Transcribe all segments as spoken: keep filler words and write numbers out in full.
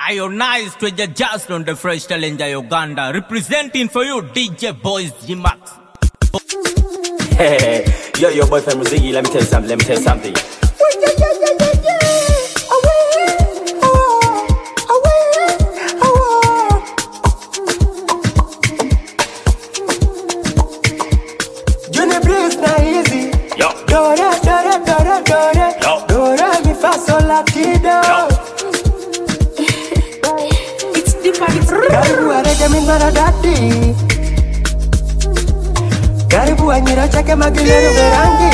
Ionized with the just on the fresh challenger Uganda. Representing for you, D J Boys G Max. Hey, yo, your boyfriend Muzigi, let me tell you something, let me tell you something. Juni Breeze na easy. Yo. Dore, dore, dore, dore. Yo. Dore, mi fa sol la ti do. It's deeper, it's Karibu arege mi mara dati. Karibu anyira chake magilero verangi.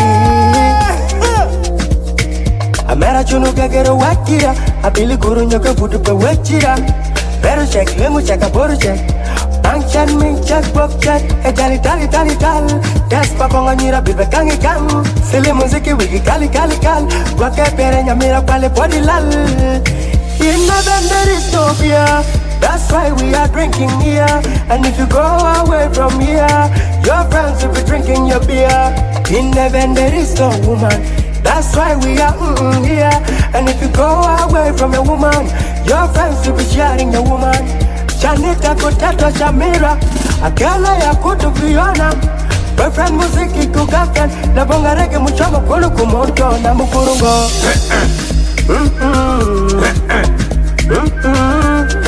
Amera chunu gagero wakira. Abili guru nyoke budu pe wechira. Pero check, lemu check, aboru check. Bank chat, mink chat, book chat. E jali tali tali tal. Des pa konga nyira bibe kangi kang. Sili muziki wiki kali kali kal. Wake pere nyamira kwale podi lal. In November there is no fear. That's why we are drinking here. And if you go away from here, your friends will be drinking your beer. In heaven there is no woman. That's why we are mm-mm here. And if you go away from a woman, your friends will be sharing the woman. Chanita kutato Shamira, akala ya kutu Fiona. Boyfriend muziki kugafan, na bonga rege muchama kulu kumoto na mukurungo. Mm-mm. Mm-mm.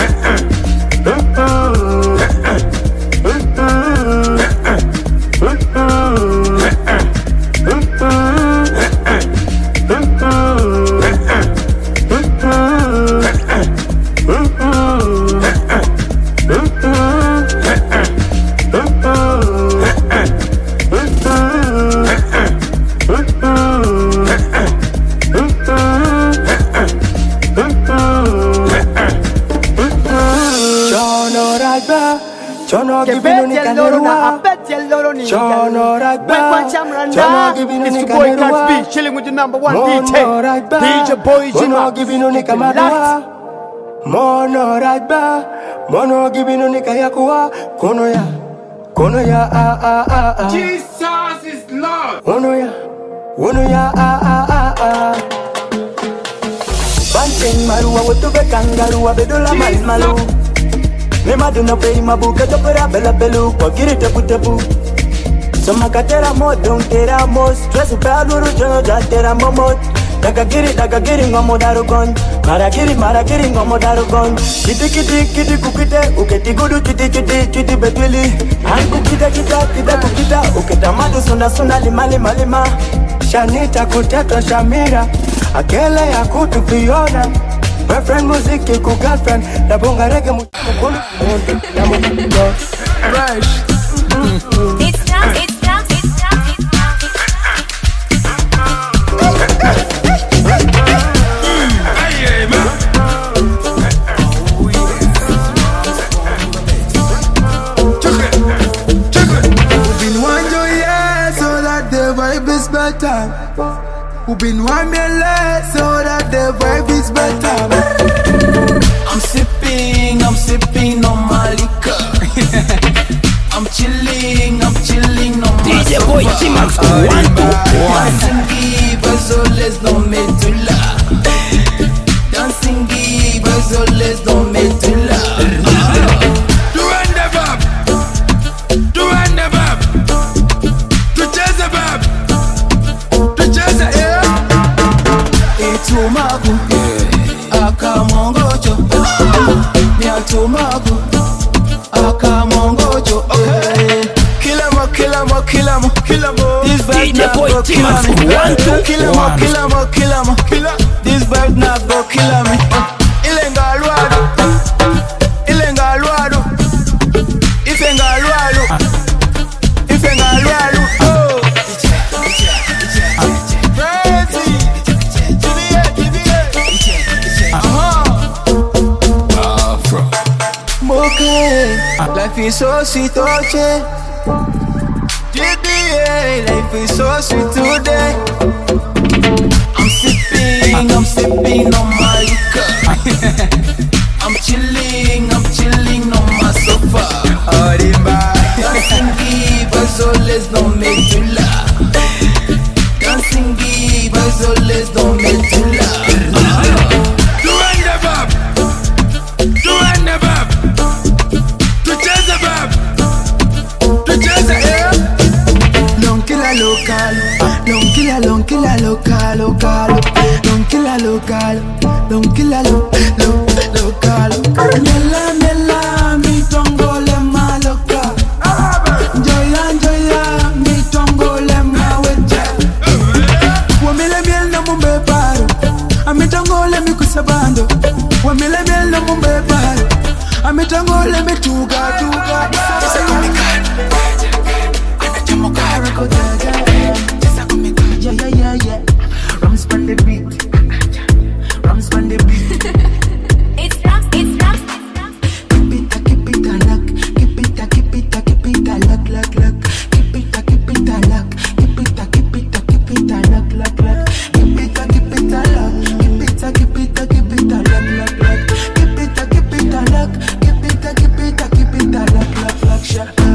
Chono giving ni kanirwa. Chono ragba. Chono giving ni kanirwa. Chilling with the number one D J. D J Boys G Max. Mono giving ni kamadwa. Mono ragba. Mono giving ni kayakuwa. Kono ya. Kono ya ah ah ah ah. Jesus is Lord. Kono ya. Kono ya ah ah ah ah. Banting maruwa wotuve kangarua bedola malmalu. Me maduna pay mabuka topera bella belu kwa kiri tepu tepu. So makatera mo don't tera mo stress upaluru jono datera momot. Daga giri daga giri ngomo darugon. Mara giri mara giri ngomo darugon. Kiti kiti kiti kukite uketi gudu kiti kiti kiti betwili. Anku kita kita kita kukita uketa madu sunda sunda lima lima lima. Shanita kuteto Shamira akele ya kutu Fiona. Boyfriend muziki ku girlfriend. Na bonga rege mukulu na mukulu. Fresh. It's time, it's time, it's time, it's We've been one joy, yeah, so that the vibe is better. We've been one meal, so that the vibe is better. I'm sipping, I'm sipping on my liquor. I'm chilling, I'm chilling on my D J Boys G Max one two one. Dancing givers always no medulla. Dancing givers always no medulla. Do and the bab, do and the bab, to chase the bab, to chase the air. Itumaku, akamongojo. Miatumaku, akamongojo. Kill 'em, kill 'em, kill 'em, kill 'em. This vibe D J not Boys go G kill Max me. one two Kill 'em, one. kill 'em, kill 'em, kill 'em. This vibe not go kill me. Ilenga luado, ilenga luado, ifenga luado, ifenga luado. Oh, crazy. Okay, life is so sweet, okay. G D A, life is so sweet today. I'm sipping, I'm sipping on my liquor. I'm chilling, I'm chilling on my sofa. Dancing givers always no medulla. Dancing givers always no medulla. killer local, don't killer local, don't killer lo, lo, local. Nella nella mi tongole maloka, joya joya mi tongole maweja. Wamele miel na mumbe paro, amitongole mi kusabando. Wamele miel na mumbe paro, amitongole mi tuga tuga. Yeah, yeah, yeah, yeah. Rums on the beat. Rums on the beat. It's drums, it's drums, it's drums. Keep it, keep it a lock. Keep it, keep it, keep it a lock, lock, lock. Keep it, keep it a lock. Keep it, keep it, keep it a lock, lock, lock. Keep it, keep it a lock. Keep it, keep it, keep it a lock, lock, lock. Keep it, keep it a lock. Keep it, keep it, keep it a lock, lock, lock. Shut up.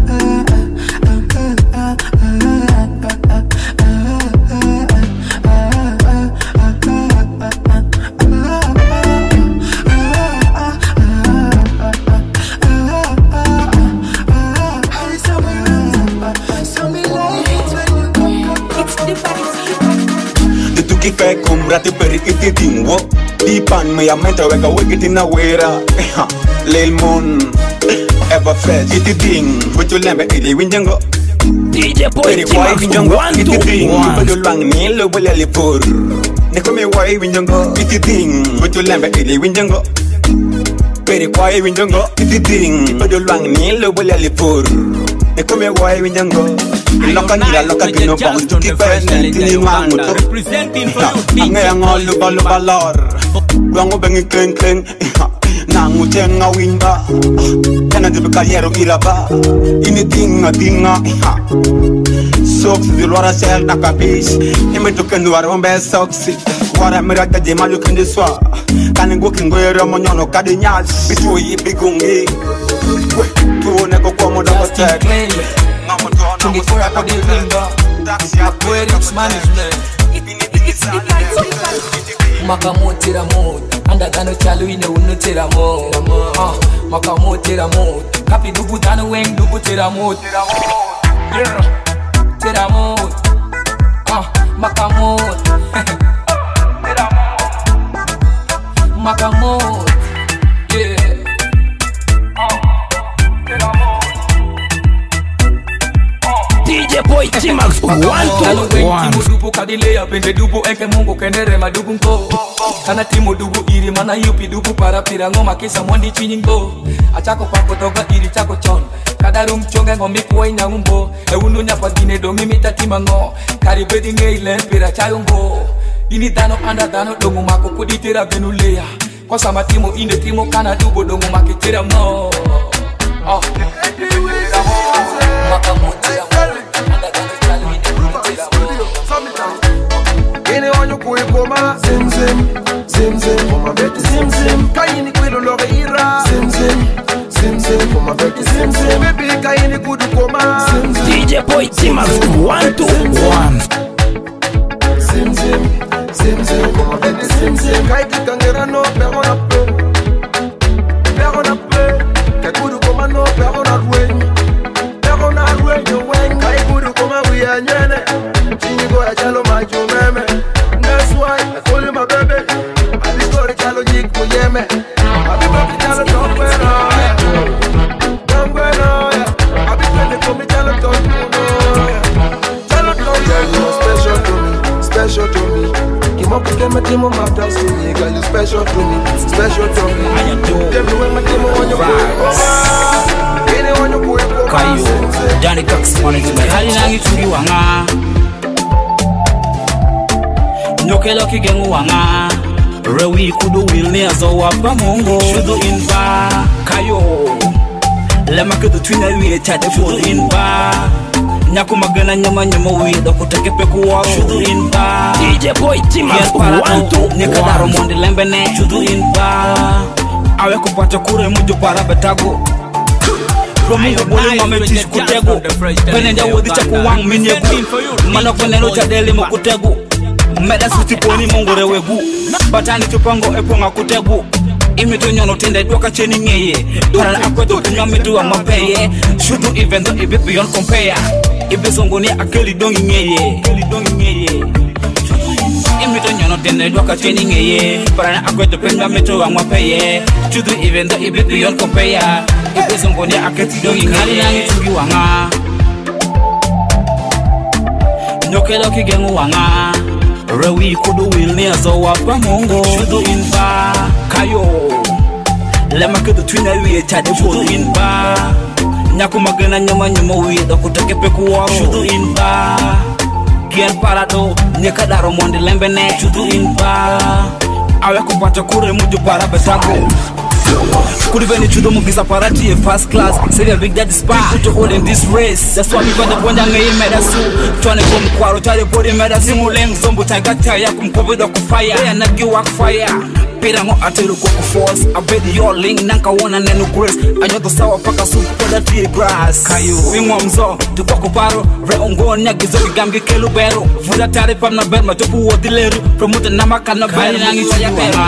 Fai comprate per i che ti wo di pan mi aumenta weka weki na wera lil mon ever fresh it ding with your lembe it winjango D J Boy winjango it ding with your lang ni lo bele le por ne come why winjango it ding with your lembe it winjango per why winjango it ding with your lang ni lo bele le por ne come why winjango loka nila loka kino bang tuki pene tini mangu to representing for you Ange yang alu balu balor Wango bengi keng keng Nangu tenga wimba Tena jibu kayero iraba Ini tinga tinga Soksi di luar sel na kabis Ime tuken luar wambe soksi Wara miraka jema luken di swa Kani nguki ngoyero monyono kadi nyas Bitu yi bigungi Tuone koko moda kotek Tungekora kwa diringa Aquarius management Makamotira mode Andagano chalu ine unutira mode Makamotira mode Kapi dubu tanu weng dubu tira mode Tira mode Makamot Makamot Yeah D J Boy T-Max one two one. Timu dubu kadilea pende dubu eke mungu kendere madubu nko. Kana timu dubu iri mana yupi dubu para pira ngoma kisa mondi chinyingo. Achako pako toga iri chako chon. Kadarum chonga ngomi kuwa ina umbo. E unu nyapa dine do mimi tatima ngo. Karibedi ngeile pira chayungo. Ini dano anda dano dongu mako kuditira venulea. Kwa sama timu inde timu kana dubu dongu makitira mo. Oh. Makamotira mo. Ine wanyu kuikoma Zim zim, zim zim Oma beti zim zim Kaini kwilu loge ira Zim zim, zim zim Oma beti zim zim Baby kaini kudu koma Zim zim D J Boy T-Max one two one. Zim zim, zim zim Oma beti zim zim Kai kikangera no pero na pe Pero na pe Kai kudu koma no pero na ruenyi Pero na ruenyi wen Kai kudu koma wia nyene Chinyigo ya chalo majumeme That's why I call you my baby I be sorry chalo jik muyeme I be baby chalo tongwena Tongwena I be twenty for me chalo tongwena Chalo tongwena You're special to me, special to me Kimoku kema timo matters to me Girl you special to me, special to me Everywhere my timo on your way Kine on your way Kayo Danny Cox management Hali nangi churi wanga Nyokelo kigengu wanga Rewi kudu wilni azo wapa mongo Shudu inba Kayo Lema kudu twina wile chate Shudu inba Nyaku magana nyama nyama wida Kutake peku wa Shudu inba D J Boy T-Max one two Nika daro mondi lembene Shudu inba Awe kupata kure mujo para betago Romungo boli mame tishu kutego Pene nja wadi chaku wang minyegu Mano kwenye rocha deli mokutegu Meda suti poni mongore wegu Batani chupango eponga kutegu Imi tu nyono tende doka cheni ngeye Parala akwedo kinyamitu wa mapeye Shudu evento ibe beyond compare Ibe songoni akeli dongi ngeye Akeli dongi ngeye tene doka training ye para na akweto penda meto wa mapeye chudu even though ibe beyond compare ibe zongoni akati do ngari nangi tugi wanga nyokelo kigengu wanga rewi kudu will ne zo wa pamongo chudu inba kayo lema kudu twina wi tade chudu inba nyakuma gana nyama nyama wi do kutake peku wa chudu inba Kian parado, nyeka daro monde lembene chudu inba awe kupata kure muju para betako Kuri beni chudu mugisa parati first class Say a big daddy spy Put a hole in this race That's why me got the bonja ngayi medasu Twane kum kwaro tade body medasi Muleng zombu taigata ya kumkovido kufire Eya nagi wak fire Pira ngo atiru kwa kuforce I bet your link nanka wana nenu grace Anyoto sawa paka suku kwa da tree grass Kayo Wingwa mzo Tukwa kuparo Re ungo nyagizo kigamgi kelu beru Fuda tari pam na berma Topu wadileru Promote namaka na beru Nangi chaya peru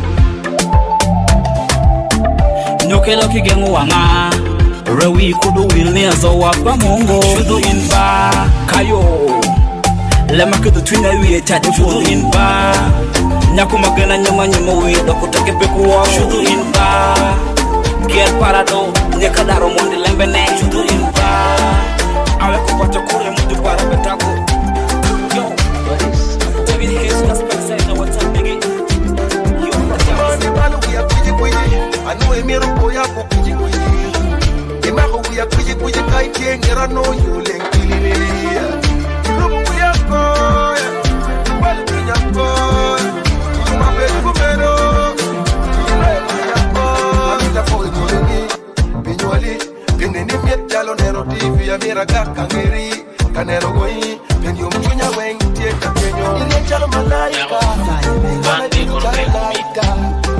Nyokelo kigengu wanga Rewi kudu wilni azo wapa mongo Chudu inba Kayo Lema kudu twina wi etade chudu inba Nyakuma gana nyama nyama wi doko take peku wa chudu inba Kiel parado Nyeka daro monde lembene chudu inba Awe kupata kure mudu para betako Yo David Hayes na spesa ina what's up nigga Yo Mani balu ya kuji kuji Anu emiru poya ko kuji kuji Imako ya kuji kuji kai tiengera no yule nkili Lumu ya koya Wali kunya koya Tuma betu kumeno Tuma ya koya Amita foi koloni Pinyoli Pine ni miet jalo nero tivi ya mira kaka ngeri Kanero goi Penyo mchunya weng Tieka kenyo Ile jalo malaika Bandi korbe laika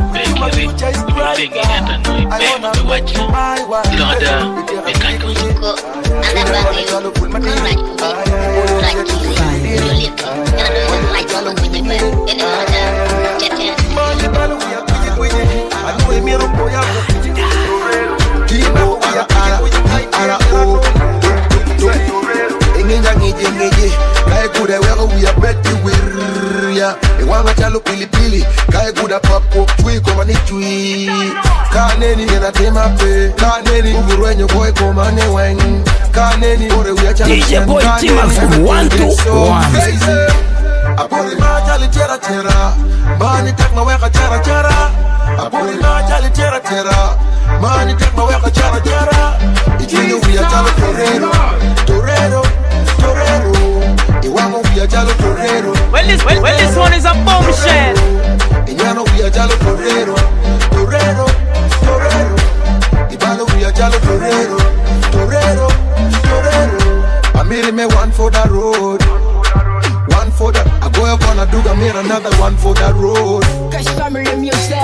Wanga chalo pili pili Kae guda papo Chui koma ni chui Kaneni Nena tema pe Kaneni Uvuruenyo boy koma ne weng Kaneni Ore uya chalo D J Boy Timax one two one Apuri ma chali tera tera Mani tek ma weka chara chara Apuri ma chali tera tera Mani tek ma weka chara chara Ichino uya chalo torero Torero Torero Iwango uya chalo torero Well this, well, well, this one is a bombshell Inyano uya chalo torero Torero Torero Ibalo uya chalo torero Torero Torero Amiri me one for the road One for the I go up on a duga me another one for the road Cash family music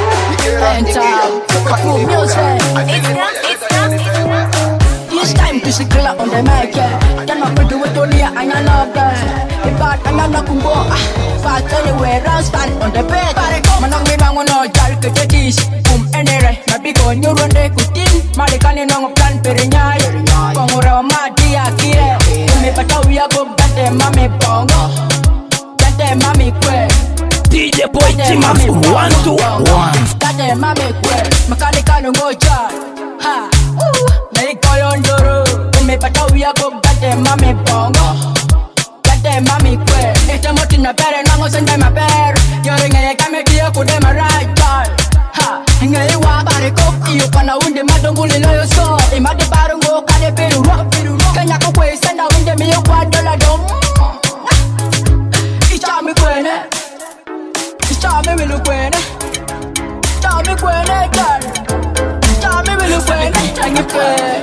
Mental Cool music It's drum, it's drum, it's drum. It's time to sickle on the mic Can I put with only I love that The part I love kumbo Fast anywhere else stand on the bed Manang me mango no jal ke tetis Um enere Nabi ko nyurunde kutin Malikani nong plan perinyay Kongura mati akire Umi pataw ya go Gante mami bongo Gante mami kwe D J Boy Timax one two one Gante mami kwe Makalikano ngoja Ha Naikoyondoro Umi pataw ya go Gante mami bongo Gante mami kwe Ita moti na pere Nango sende ma pere Yore ngaye kame kiyo kude ma right Ha Ngaye wa bare koki Iyo pana unde madonguli loyo so Imade barungo kade peru rock Kanya kukwe senda unde miyo kwa dola dom Ichami kwene Ichami milu kwene Ichami kwene girl Ichami milu kwene Changi kwe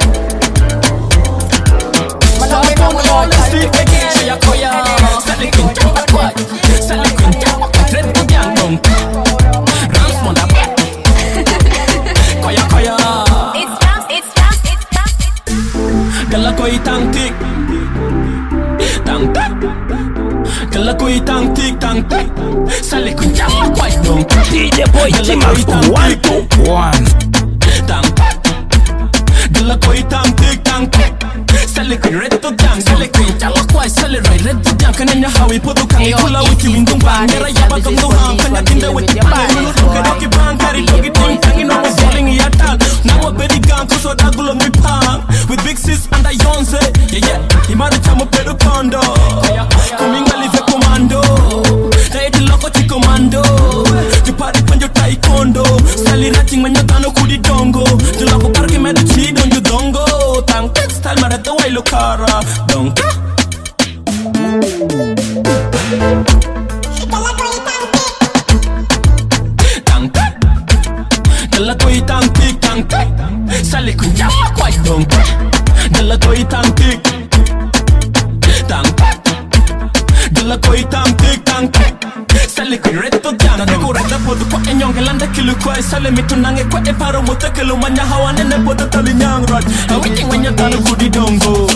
Manami mungu no Let's She a koya Sally kun jamba kwa Sally kun jamba kwa Red to gang dong Rams mon da Koya koya It's drum, it's drum, it's drum, it's Gala koi tang tik Tang tik Gala koi tang tik tang tik Sally kun jamba kwa dong D J Boy Timax one two one Tang tik Gala koi tang tik tang tik Sally kun red to gang Sally kun jamba kwa Sally right red to gang Kananya hawi podo kang Hey, kula wiki windung bang, nera yaba kang duhang, kanya kinda with the bang. Look at the bang, carry doggy thing, hanging on my falling in your tag. Now a baby gang, cause what I go on me palm. With big sis and a Yonce, yeah yeah. He might have come up with a condo. Coming a live a commando. They the loco to commando. You party when you taekwondo. Sally ratting when you gonna kudi dongo. You loco party me the cheat on you dongo. Tang textile man at the way lo cara. Donka. Tank Dalla koi tank tik tank Sali kun jama kwai donk Dalla koi tank tik Tank Dalla koi tank tik tank Sali kun reto jana Deko reta podu kwa enyong Gelanda kilu kwa Sali mitu nange kwa e paro Mote kelu manya hawa nene podu tali nyang raj Awiti wanya tanu kudi dongo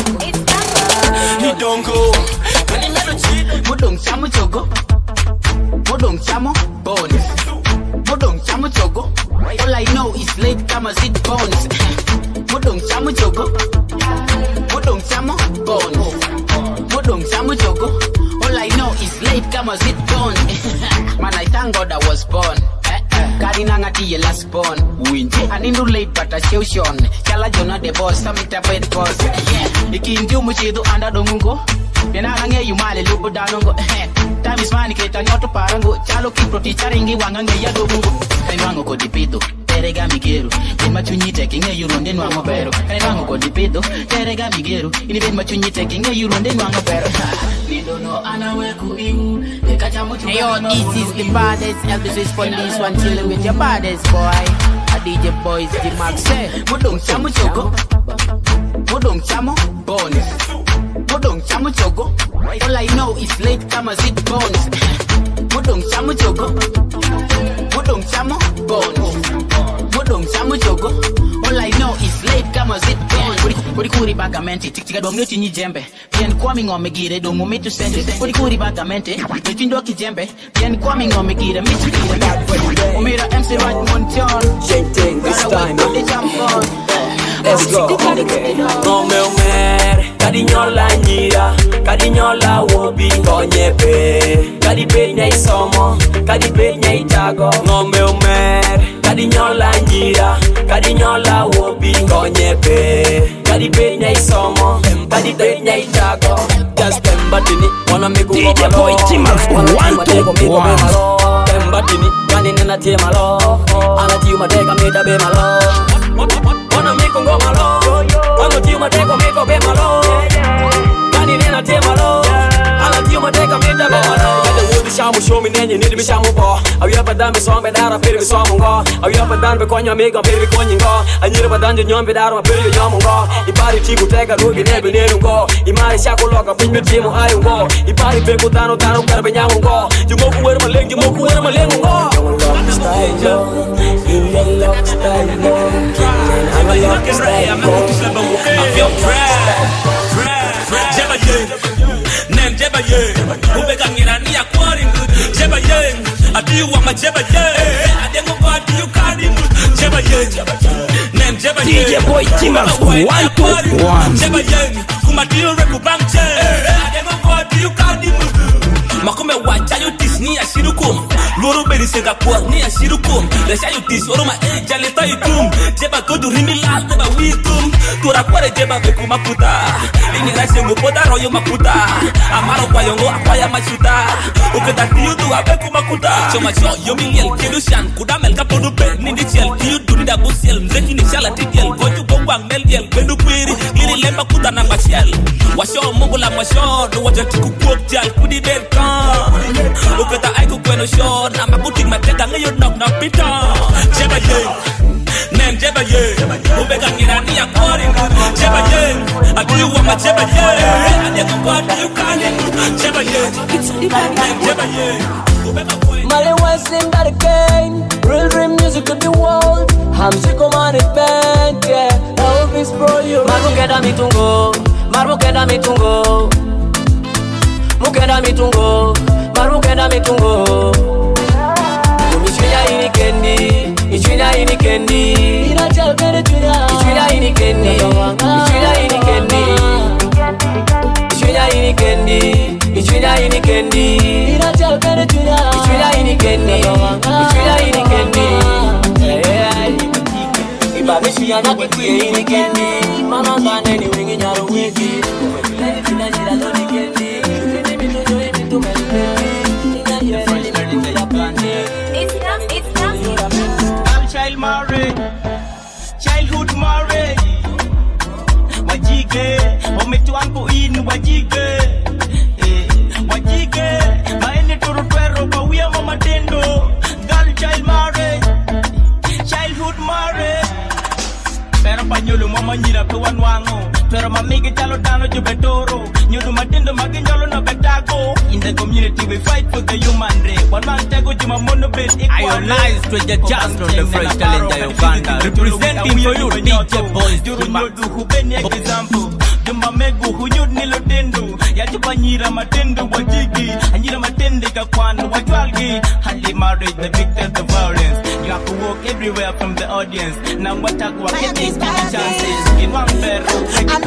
Hi dongo Kani mero chi Mudong chamu chogo Mudong chamu bonus Mudong chamu chogo All I know is late kama zit bones Mudong chamu chogo Mudong chamu bonus Mudong chamu chogo All I know is late kama zit bones Man I thank God I was born Kari nanga tiye last born Winje Anindu late but I show shon Chala jona de boss Samita bed boss Iki indio muchidu anda dongungo Yena nange yumale lupo danongo Time is money keta nyoto parango Chalo kiproti charingi wangange ya domungo Kani wango kodipido Terega migeru Ben machunyite kinge yuronde nwango pero Kani wango kodipido Terega migeru Ini ben machunyite kinge yuronde nwango pero Nidono anaweku iu Hey yo, this is the baddest Elvis is for this one chilling with your baddest boy A D J boys, the Max say Mudong chamu chogo Mudong chamu bonus Mudong chamu chogo All I know is late kama zit bones Mudong chamu chogo Mudong chamu bonus Mudong chamu chogo All I know is late kama zit bones Kuri kuri bagamente Tik tika domyo tinyi jembe Bien kwami ngome gire Dongo mitu sende Kuri kuri bagamente Nchindo kijembe Bien kwami ngome gire Mitu gire Umira M C Right Montion Same thing this time Let's go Ngome umer Kadinyola nyira Kadinyola wobi Konyepe Kadipe nye isomo Kadipe nye itago Ngome umer Kadinyola nyira Kadinyola wobi Konyepe Kadipe nye isomo Kadipe nye itago Just tembatini Wanna make u D J Boy T-Max one two one Tembatini Kani nena tie malo Anati umadeka meda be malo Wanna make u go malo Anati umadeka meko be malo Kani nena tie malo Anati umadeka meda be malo Shamu show me nenye nidi mi shamu po Awi apa dan be song be dara peri be song ngo Awi apa dan be konya mega peri be konya ngo Anyira ba dan nyom be dara ma peri yo nyom ngo Ipari chiku tega rugi nebe nenu ngo Imari shako loka pin be timu ayu ngo Ipari be kutano tano kara be nyamu ngo Jumoku wera maleng jumoku wera maleng ngo Love style yo In the love style yo I'm a love style yo I feel proud Jeba ye Nem jeba ye Ubeka ngirani ya kwari Jeba ye Adi wama jeba ye Adengo kwa adi yu kari Jeba ye Nem jeba ye D J Boy T-Max one two one Jeba ye Kumadiyo reku bangche Adengo kwa adi yu kari Makume wacha yu tis ni ya shirukum Loro beri Singapore ni ya shirukum Lesha yu tis oroma e jaleta itum Jeba kodu rimi lal teba witum Tura kware jeba beku makuta Ini rashe ngupoda royo makuta Amaro kwa yongo akwaya machuta Uketa tiyu tu abeku makuta Choma cho yomi liel kidu shan Kuda melka podu pe nindi chiel Tiyu duri da busiel Mzeki ni shala tidiel Koju kongwang nel diel Bendu kwiri Liri lemba kuda na machiel Washo mungu la mwasho Nuwaja tiku kuok jal Kudi del kan Uketa aiku kweno shor Na makutik mateka ngayon nok na pita Jeba ye Nem jeba ye Ubeka ngirani ya kori Jeba ye Adi wama jeba ye Adi kwa adi ukani Jeba ye Nem jeba ye Mali Western got a gang Real dream music of the world I'm sick of money band, yeah Elvis bro, you Maru keda mitungo Maru keda mitungo Mukeda mitungo Maru keda mitungo Ichwina ini kendi Ichwina ini kendi Ichwina ini kendi Ichwina ini kendi Ichwina ini kendi Ichwina ini kendi kendi Kuchila ini kendi Ibamishi yana kitie ini kendi Mama zane ni wingi nyaro wiki Kuchila tina jira loni kendi Kini mitu jo imitu melikendi Ina yere ni mitu ya pandi It's not, it's not I'm child marriage Childhood marriage Wajike Ometuanpo inu wajike Wajike Maene turutwero Pawia mama tendo Girl child marriage Childhood marriage Pero pa nyulu mama nyira pe wanwango Pero mamigi chalo dano jubetoro Nyulu matendo maginjolo na betago In the community we fight for the human race One man tego juma mono bet equal Ionize to the just on the fresh talent of Uganda Representing for you D J Boys Juru nyodu hubeni example Jumba megu hunyud nilo tendo Yajuba nyira matendo wajigi Anyira matende kakwano wajwalgi Hali marriage the victor the violence You have to walk everywhere from the audience Now what I go get these chances In one bedroom I'm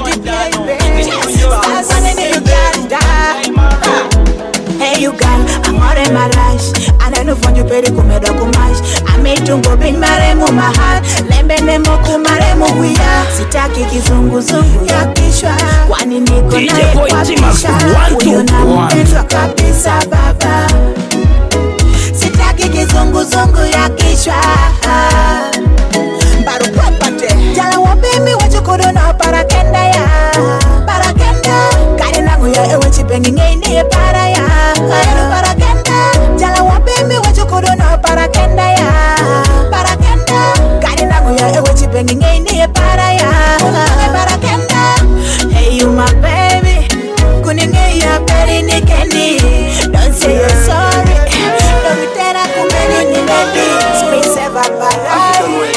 in Uganda. Hey Uganda, I'm out in my life. And I know for you peri kumedo kumash. I made tungo bin maremu mahal. Lembe nemo kumaremu huya. Sitaki kizungu zungu ya kishwa. Kwani niko na kwa kisha. Uyo na mpendwa kabisa baba. Sitaki kizungu zungu ya kishwa. Baru kwepate. Jala wabimi wajukudu na parakenda ya. Parakenda. Kari nangu ya ewe chipengi ngeni ya para ya. Parakenda. Jala wabimi wajukudu na parakenda ya. Parakenda. Kari nangu ya ewe chipengi ngeni ya para ya. Parakenda. Hey you my baby. Kuninge ya peri nikendi. Don't say you're sorry. Don't be tera kumeni ni baby. Space ever para.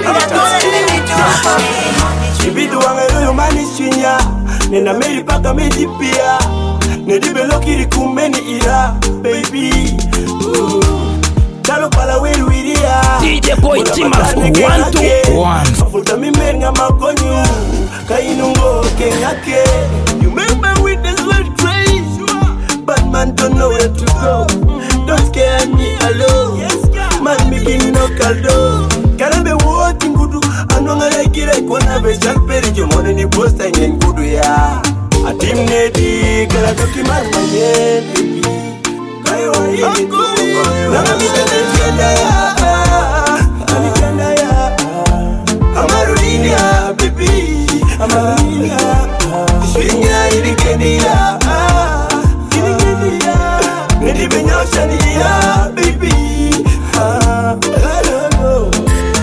Ibidu wangeruyo manishinya Nena meri paka meji pia Nedibe lokiri kumeni ira Baby Talo pala weru iria D J Boy T-Max one two one Mafuta mimeri nga makonyu Kainungo kenyake You make me with this little trace But man don't know where to go Don't scare me alone Man making no caldo Karambe wote ngudu Anonga rekira ikona vechal peri Jomone ni posta ingen ngudu ya Atim nedi Kala toki marmanye Baby Kayo wa hii tu Nanga mita nekenda ya Anikenda ya Amarudini ya Baby Amarudini ya Swinga irikendi ya Irikendi ya Nedi benyosha ni ya Baby I don't know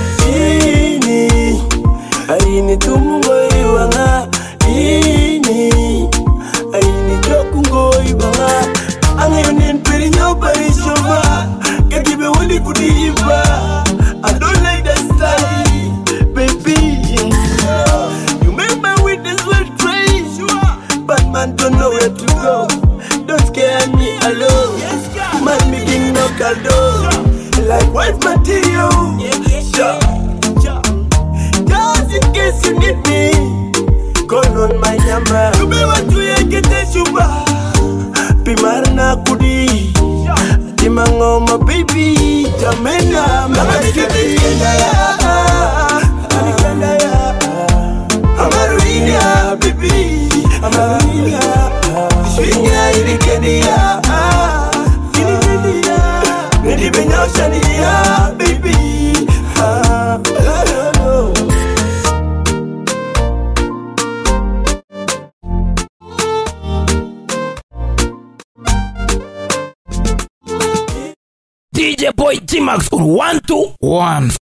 Ini Aini tumungo iwanga Ini Aini chokungo iwanga Angayonin peri nyoba ishoba Kagibe wali kudiva I don't like that style Baby You make my witness well trace But man don't know where to go Don't scare me alone Man making no caldo Like white material Sure Just in case you need me Call on my number You be what you get a shuba Pimarna kudi Timango my baby Jamena Mama nikenda ya Anikenda ya Amarudini ya baby Amarudini ya Swinga irikendi ya Irikendi ya Nedi benyosha ni ya baby I don't know D J Boy T-Max one two one